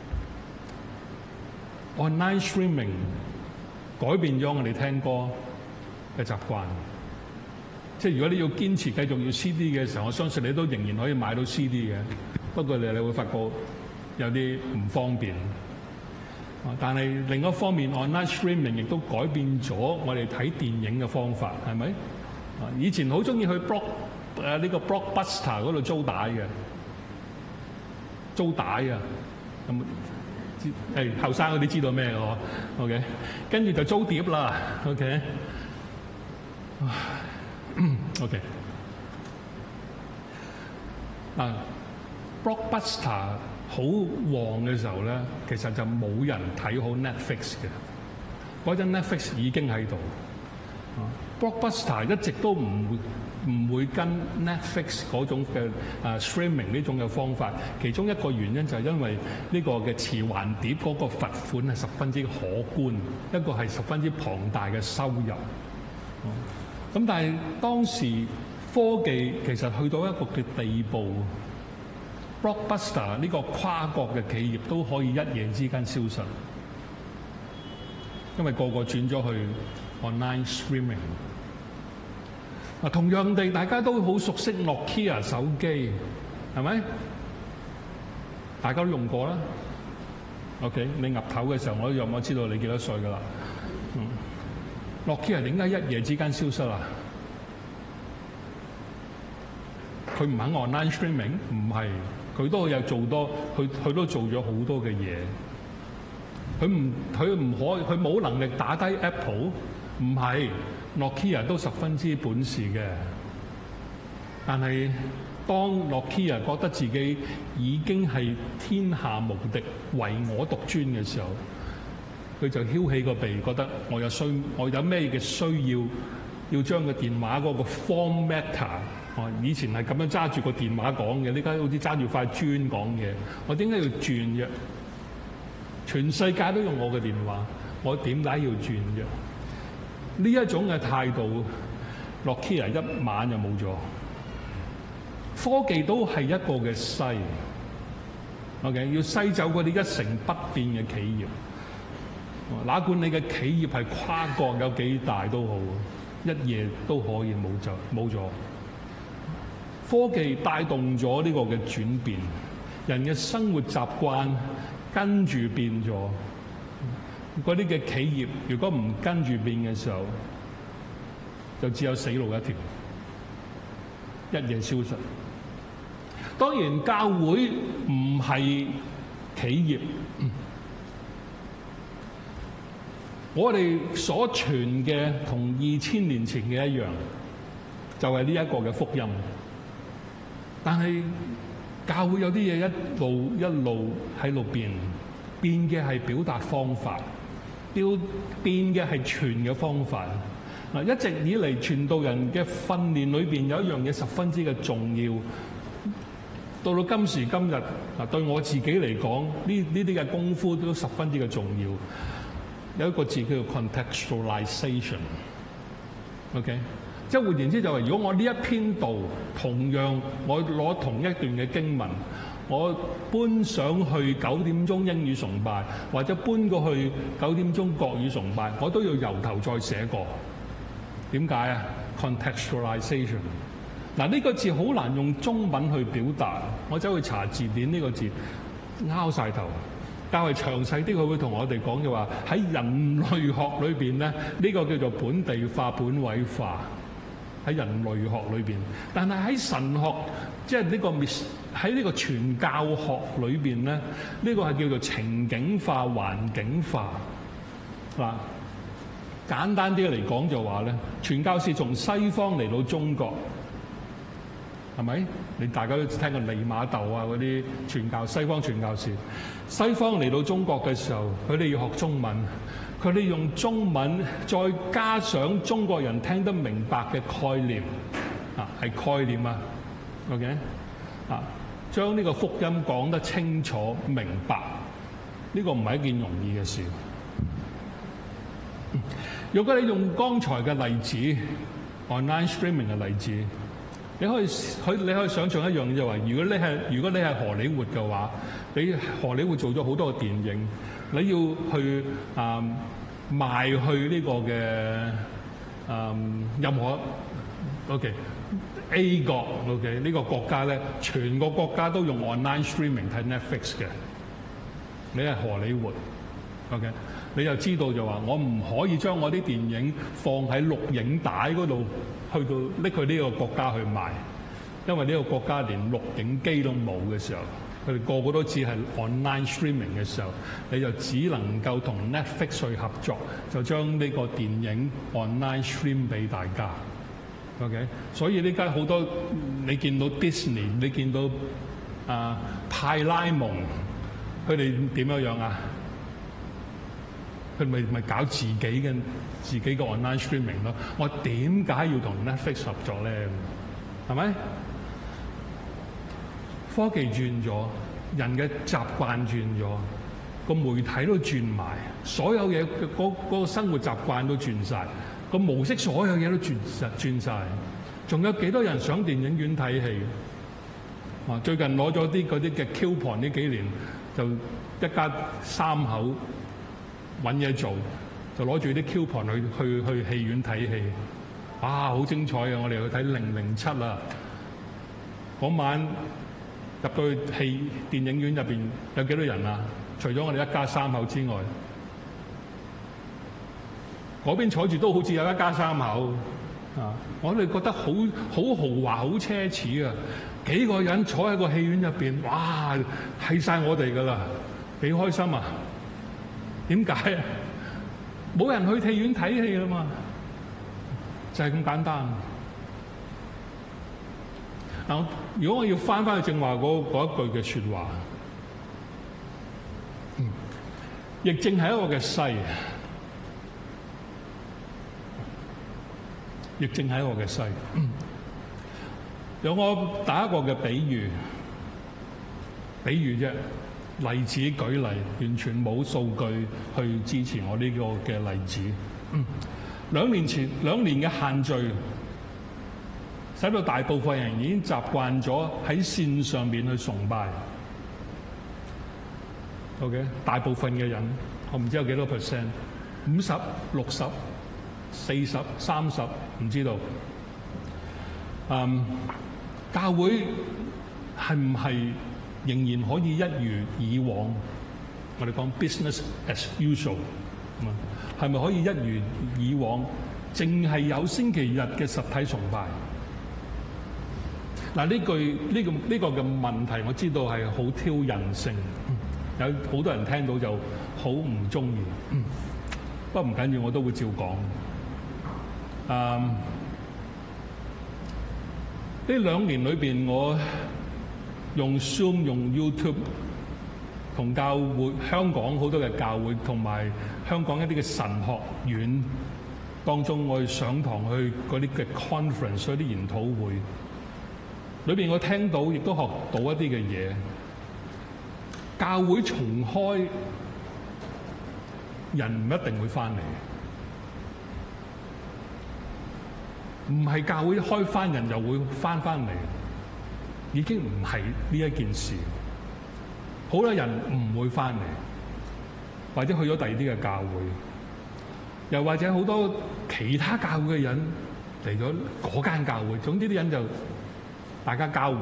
啊、，online streaming 改變咗我哋聽歌嘅習慣。即係如果你要堅持繼續要 C D 嘅時候，我相信你都仍然可以買到 C D 嘅。不過你你會發覺有啲唔方便，但係另一方面 online streaming 亦都改變咗我哋睇電影嘅方法，係咪？以前好中意去 block 誒呢個 blockbuster 嗰度租帶嘅，租帶啊，咁誒後生嗰啲知道咩嘅嗬 ？OK， 跟住就租碟啦 ，OK，OK， 嗱 blockbuster。好旺嘅時候咧，其實就冇人睇好 Netflix 嘅。嗰陣 Netflix 已經喺度、啊、，Blockbuster 一直都唔會唔會跟 Netflix 嗰種嘅啊 streaming 呢種嘅方法。其中一個原因就係因為呢個嘅磁環碟嗰個罰款係十分之可觀，一個係十分之龐大嘅收入。咁、啊、但係當時科技其實去到一個嘅地步。Blockbuster 呢個跨國嘅企業都可以一夜之間消失，因為個個轉咗去 online streaming。嗱，同樣地，大家都好熟悉 Nokia 手機，係咪？大家都用過啦。OK， 你岌頭嘅時候，我都有冇知道你幾多歲㗎啦？嗯，Nokia 點解一夜之間消失啊？佢唔肯 online streaming， 唔係。佢都有做多，佢佢都做咗好多嘅嘢。佢唔佢唔可，佢冇能力打低 Apple， 唔係 Nokia 都十分之本事嘅。但係當 Nokia 覺得自己已經係天下無敵、唯我獨尊嘅時候，佢就翹起個鼻，覺得我有需，我有咩嘅需要，要將個電話嗰個 form matter。哦，以前係咁樣揸住個電話講嘅，呢家好似揸住塊磚講嘢。我點解要轉啫？全世界都用我嘅電話，我點解要轉啫？呢一種嘅態度，Nokia 一晚就冇咗。科技都係一個嘅篩 ，OK， 要篩走嗰啲一成不變嘅企業。哪管你嘅企業係跨國有幾大都好，一夜都可以冇就冇咗。科技帶動咗呢個嘅轉變，人嘅生活習慣跟住變咗。嗰啲嘅企業如果唔跟住變嘅時候， 就只有死路一條，一夜消失。當然，教會唔係企業，我哋所傳嘅同二千年前嘅一樣，就係呢一個嘅福音。但係教會有啲嘢一路一路喺度變，變嘅係表達方法，變變嘅係傳嘅方法。嗱，一直以嚟傳道人嘅訓練裏邊有一樣嘢十分之嘅重要。到到今時今日，嗱，對我自己嚟講，呢呢啲嘅功夫都十分之嘅重要。有一個字叫做 contextualization。OK， 即係換言之就係，如果我呢一篇道同樣我攞同一段嘅經文，我搬上去九點鐘英語崇拜，或者搬過去九點鐘國語崇拜，我都要由頭再寫過。點解啊 ？contextualization。嗱，呢個字好難用中文去表達，我走去查字典呢個字，拗晒頭。較為詳細啲，佢會同我哋講嘅話，喺人類學裏邊咧，呢個叫做本地化、本位化，喺人類學裏邊。但係喺神學，即係呢個喺呢個傳教學裏邊咧，呢個係叫做情景化、環境化。嗱，簡單啲嚟講就話咧，傳教士從西方嚟到中國。係咪？你大家都聽過利瑪竇啊嗰啲傳教西方傳教士，西方嚟到中國嘅時候，佢哋要學中文，佢哋用中文再加上中國人聽得明白嘅概念，啊係概念啊 ，OK 啊，將呢個福音講得清楚明白，呢個唔係一件容易嘅事。如果你用剛才嘅例子 ，online streaming 嘅例子。你可以，可你可以想象一樣嘢就係，如果你係如果你係荷里活嘅話，你荷里活做咗好多個電影，你要去啊、嗯、賣去呢個嘅啊、嗯、任何 OK A 國 OK 呢個國家咧，全個國家都用 online streaming 睇 Netflix 嘅。你係荷里活 OK， 你就知道就話，我唔可以將我啲電影放喺錄影帶嗰度。去到拎去呢個國家去賣，因為呢個國家連錄影機都冇嘅時候，佢哋個個都只係 online streaming 嘅時候，你就只能夠同 Netflix 去合作，就將呢個電影 online stream 俾大家。OK， 所以呢家好多你見到 Disney， 你見到啊派拉蒙，佢哋點樣樣啊？佢咪咪搞自己嘅自己嘅 online streaming 咯。我點解要同 Netflix 合作咧？係咪？科技轉咗，人嘅習慣轉咗，個媒體都轉埋，所有嘢嗰嗰個生活習慣都轉晒，個模式所有嘢都轉實轉晒。仲有幾多人上電影院睇戲？啊！最近攞咗啲嗰啲嘅 coupon，呢幾年就一家三口。揾嘢做就攞住啲 coupon 去去去戲院睇戲，哇！好精彩啊！我哋去睇零零七啊！嗰晚入到去戲電影院入邊有幾多人啊？除咗我哋一家三口之外，嗰邊坐住都好似有一家三口啊！我哋覺得好好豪華、好奢侈啊！幾個人坐喺個戲院入邊，哇！係晒我哋㗎啦，幾開心啊！點解啊？冇人去戲院睇戲啊嘛，就係咁簡單。嗱，如果我要翻翻去正話嗰嗰一句嘅説話，嗯，疫症係一個嘅勢，疫症係一個嘅勢。有我打一個嘅比喻，比喻啫。例子舉例，完全冇數據去支持我呢個嘅例子。嗯、兩年前兩年嘅限聚，使到大部分人已經習慣咗喺線上面去崇拜。OK， 大部分嘅人，我唔知有幾多 percent， 五十、六十、四十、三十，唔知道。嗯，教會係唔係仍然可以一如以往，我哋講 business as usual，係咪可以一如以往淨係有星期日嘅實體崇拜。嗱，呢句呢個呢個嘅問題，我知道係好挑人性，有好多人聽到就好唔中意。不過唔緊要，我都會照講。誒，呢兩年裏邊，我用 Zoom 用 YouTube 同教會香港好多嘅教會同埋香港一啲嘅神學院當中，我去上堂去嗰啲嘅 conference 嗰啲研討會裏邊，我聽到亦都學到一啲嘅嘢。教會重開，人唔一定會翻嚟，唔係教會開翻人又會翻翻嚟，已經唔係呢一件事。好多人唔會翻嚟，或者去咗第二啲嘅教會，又或者好多其他教會嘅人嚟咗嗰間教會。總之啲人就大家交換。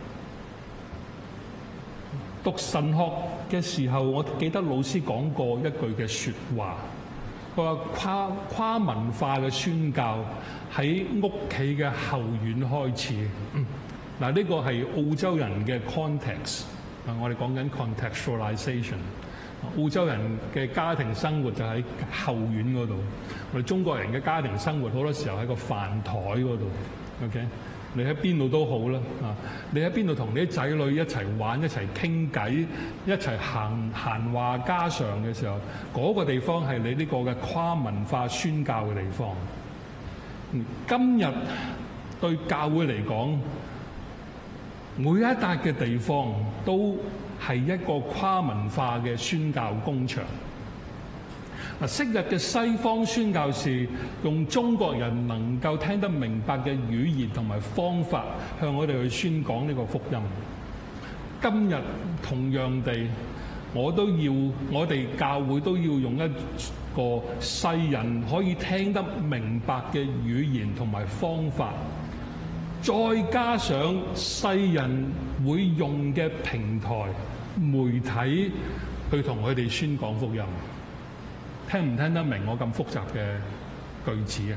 讀神學嘅時候，我記得老師講過一句嘅説話，佢話跨跨文化嘅宣教喺屋企嘅後院開始。嗱、嗯，呢個係澳洲人嘅 context， 啊，我哋講緊 contextualization。澳洲人嘅家庭生活就喺後院嗰度，我哋中國人嘅家庭生活好多時候喺個飯台嗰度。OK。你喺邊度都好啦，啊！你喺邊度同你啲仔女一齊玩、一齊傾偈、一齊行閒話家常嘅時候，嗰個地方係你呢個嘅跨文化宣教嘅地方。今日對教會嚟講，每一笪嘅地方都係一個跨文化嘅宣教工場。嗱，昔日嘅西方宣教士用中國人能夠聽得明白嘅語言同埋方法向我哋去宣講呢個福音。今日同樣地，我都要我哋教會都要用一個世人可以聽得明白嘅語言同埋方法，再加上世人會用嘅平台媒體去同佢哋宣講福音。聽唔聽得明我咁複雜嘅句子啊？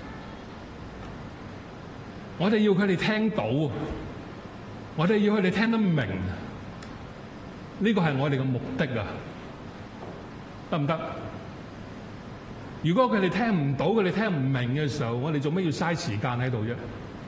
我哋要佢哋聽到，我哋要佢哋聽得明，呢個係我哋嘅目的啊！得唔得？如果佢哋聽唔到，佢哋聽唔明嘅時候，我哋做咩要嘥時間喺度啫？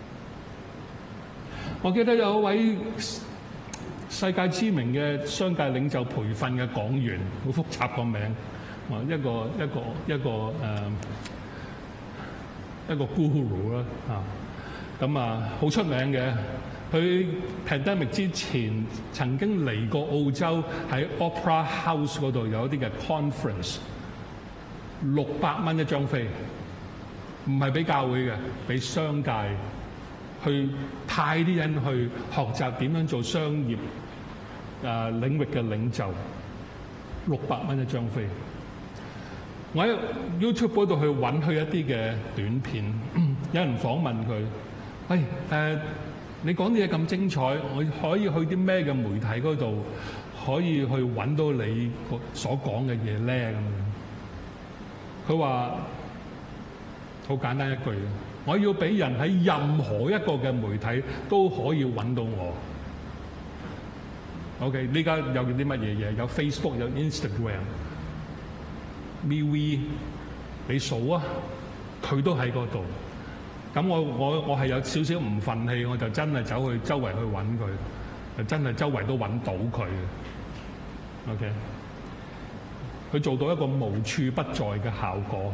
我記得有一位世界知名嘅商界領袖培訓嘅講員，好複雜個名。一個一個一個誒、呃、一個 guru 啦嚇，咁啊好出名嘅。佢 pandemic 之前曾經嚟過澳洲，喺 Opera House 嗰度有一啲嘅 conference， 六百蚊一張飛，唔係俾教會嘅，俾商界去派啲人去學習點樣做商業誒、呃、領域嘅領袖，六百蚊一張飛。我喺 YouTube 嗰度去揾佢一啲嘅短片，有人訪問佢：喂，誒、呃，你講啲嘢咁精彩，我可以去啲咩嘅媒體嗰度可以去揾到你所講嘅嘢咧？咁樣，佢話好簡單一句：我要俾人喺任何一個嘅媒體都可以揾到我。OK， 呢家有啲乜嘢嘢？有 Facebook， 有 Instagram。M V， 你數啊，佢都喺嗰度。咁我我我係有少少唔忿氣，我就真係走去周圍去揾佢，就真係周圍都揾到佢。OK， 佢做到一個無處不在嘅效果。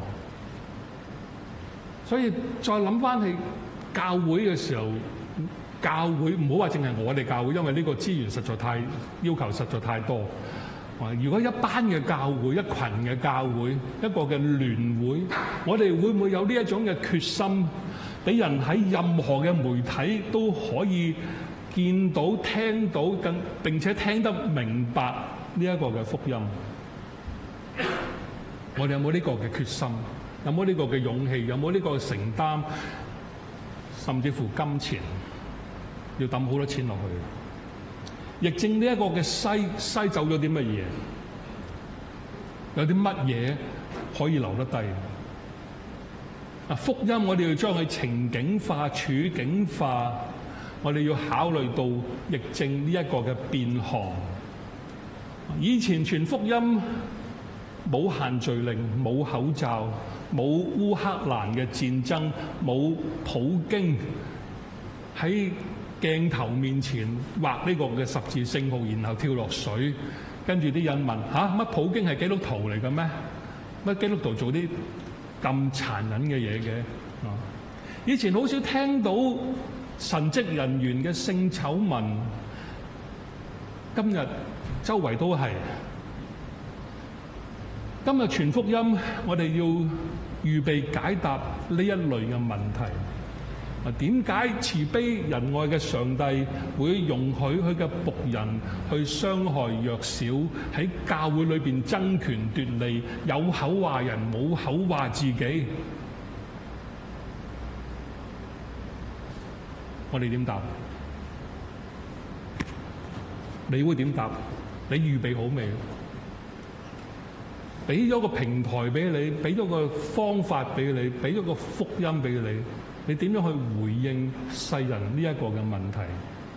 所以再諗翻起教會嘅時候，教會唔好話淨係我哋教會，因為呢個資源實在太要求實在太多。如果一班嘅教會、一群嘅教會、一個嘅聯會，我哋會唔會有呢一種嘅決心，俾人喺任何嘅媒體都可以見到、聽到，更並且聽得明白呢一個嘅福音？我哋有冇呢個嘅決心？有冇呢個嘅勇氣？有冇呢個承擔？甚至乎金錢，要抌好多錢落去。疫症呢一個嘅篩篩走咗啲乜嘢？有啲乜嘢可以留得低？ 啊，福音我哋要將佢情景化、處境化，我哋要考慮到疫症呢一個嘅變項。以前傳福音冇限聚令、冇口罩、冇烏克蘭嘅戰爭、冇普京喺鏡頭面前畫呢個嘅十字聖號，然後跳落水，跟住啲人問吓，乜普京係基督徒嚟嘅咩？乜基督徒做啲咁殘忍嘅嘢嘅？啊！以前好少聽到神職人員嘅性醜聞，今日周圍都係。今日傳福音，我哋要預備解答呢一類嘅問題。啊，點解慈悲仁愛嘅上帝會容許佢嘅僕人去傷害弱小，喺教會裏邊爭權奪利，有口話人，冇口話自己？我哋點答？你會點答？你預備好未？俾咗個平台俾你，俾咗個方法俾你，俾咗個福音俾你，你點樣去回應世人呢一個嘅問題？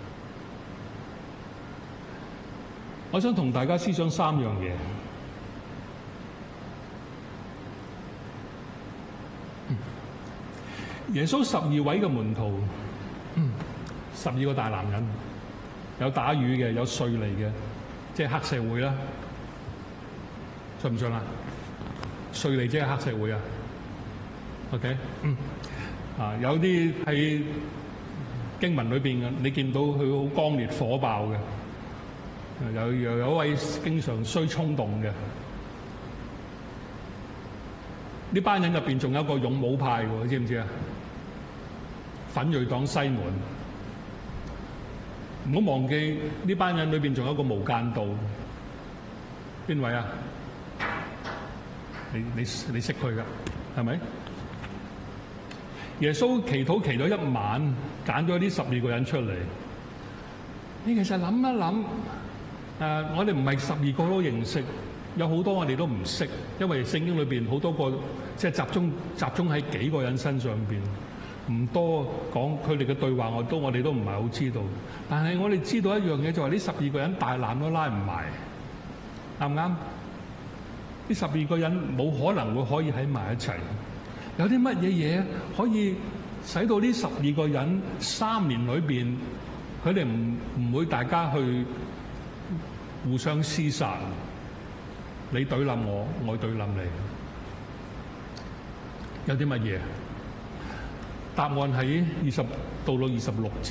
我想同大家思想三樣嘢。耶穌十二位嘅門徒，十二個大男人，有打魚嘅，有稅吏嘅，即係黑社會啦。信唔信啊？稅吏即係黑社會啊 ？OK， 嗯，啊，有啲喺經文裏邊嘅，你見到佢好剛烈火爆嘅，有又有一位經常衰衝動嘅。呢班人入邊仲有一個勇武派喎，你知唔知啊？奮銳黨西門，唔好忘記呢班人裏邊仲有一個無間道，邊位啊？你你你識佢噶，係咪？耶穌祈禱祈咗一晚，揀咗呢十二個人出嚟。你其實諗一諗，誒、呃，我哋唔係十二個都認識，有好多我哋都唔識，因為聖經裏邊好多個即係集中集中喺幾個人身上邊，唔多講佢哋嘅對話，我都我哋都唔係好知道。但係我哋知道一樣嘢，就係呢十二個人大纜都拉唔埋，啱唔啱？呢十二個人冇可能會可以喺埋一齊。有啲乜嘢嘢可以使到呢十二個人三年裏邊，佢哋唔唔會大家去互相廝殺，你對冧我，我對冧你。有啲乜嘢？答案喺二十到到二十六節。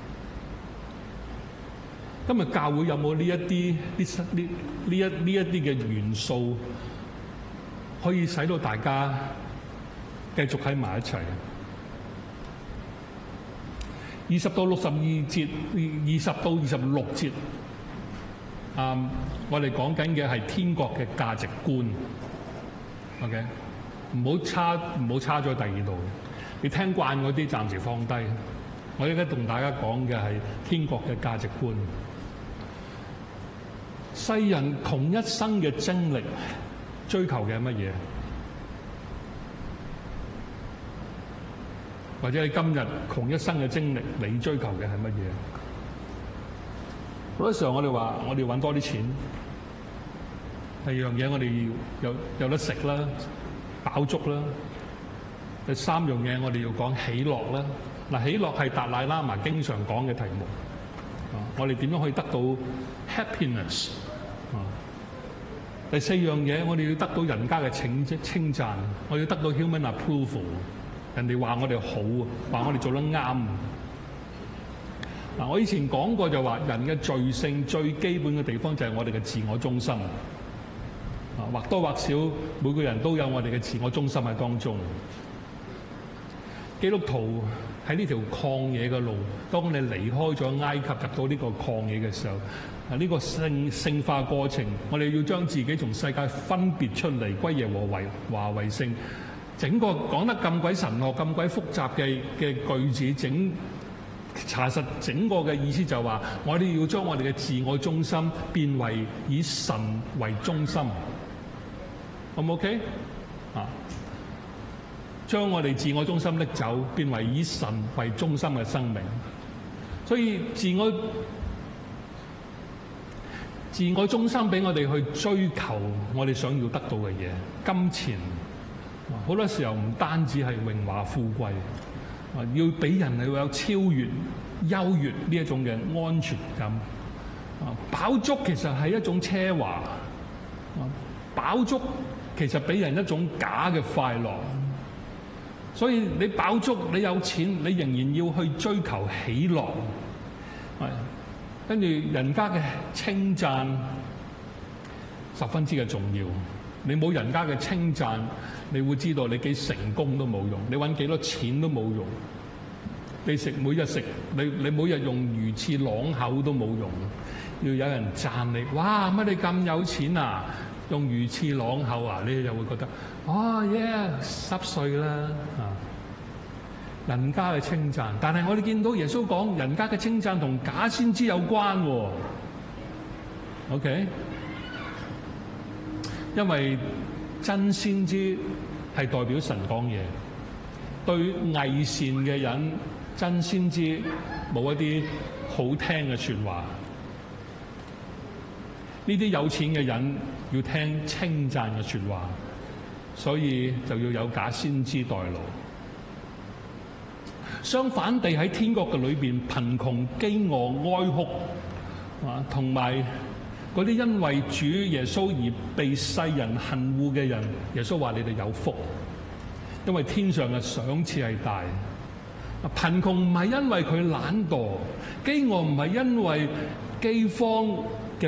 今日教會有冇呢一啲呢呢呢一呢一啲嘅元素，可以使到大家繼續喺埋一齊？二十到六十二節，二十到二十六節，啊、嗯，我哋講緊嘅係天國嘅價值觀。OK， 唔好差唔好差咗第二度。你聽慣嗰啲暫時放低。我而家同大家講嘅係天國嘅價值觀。世人窮一生嘅精力，追求嘅係乜嘢？或者你今日窮一生嘅精力，你追求嘅係乜嘢？好多時候我哋話，我哋揾多啲錢。第二樣嘢，我哋要有有得食啦，飽足啦。第三樣嘢，我哋要講喜樂啦。嗱，喜樂係達賴喇嘛經常講嘅題目。啊，我哋點樣可以得到 happiness？啊，第四樣嘢，我哋要得到人家嘅稱稱讚，我要得到 human approval， 人哋話我哋好，話我哋做得啱。嗱，我以前講過就話，人嘅罪性最基本嘅地方就係我哋嘅自我中心。啊，或多或少每個人都有我哋嘅自我中心喺當中。基督徒喺呢條曠野嘅路，當你離開咗埃及入到呢個曠野嘅時候，啊，呢個聖聖化過程，我哋要將自己從世界分別出嚟，歸耶和華為聖。整個講得咁鬼神學、咁鬼複雜嘅嘅句子，整查實整個嘅意思就係話，我哋要將我哋嘅自我中心變為以神為中心。好唔 OK？啊！ 將我哋自我中心拎走，變為以神為中心嘅生命。所以自我自我中心俾我哋去追求我哋想要得到嘅嘢，金錢好多時候唔單止係榮華富貴，啊，要俾人係會有超越、優越呢一種嘅安全感。啊，飽足其實係一種奢華，啊，飽足其實俾人一種假嘅快樂。所以你飽足，你有錢，你仍然要去追求喜樂，係跟住人家嘅稱讚十分之嘅重要。你冇人家嘅稱讚，你會知道你幾成功都冇用，你揾幾多錢都冇用。你食每日食，你你每日用魚翅朗口都冇用，要有人讚你。哇！乜你咁有錢啊？用魚翅朗口啊？你就會覺得哦耶，濕碎啦啊！人家嘅稱讚，但係我哋見到耶穌講，人家嘅稱讚同假先知有關喎。OK？因為真先知係代表神講嘢，對偽善嘅人，真先知冇一啲好聽嘅説話。呢啲有錢嘅人要聽稱讚嘅説話，所以就要有假先知代勞。相反地，喺天國嘅裏邊，貧窮、飢餓、哀哭啊，同埋嗰啲因為主耶穌而被世人恨惡嘅人，耶穌話你哋有福，因為天上嘅賞賜係大。貧窮唔係因為佢懶惰，飢餓唔係因為饑荒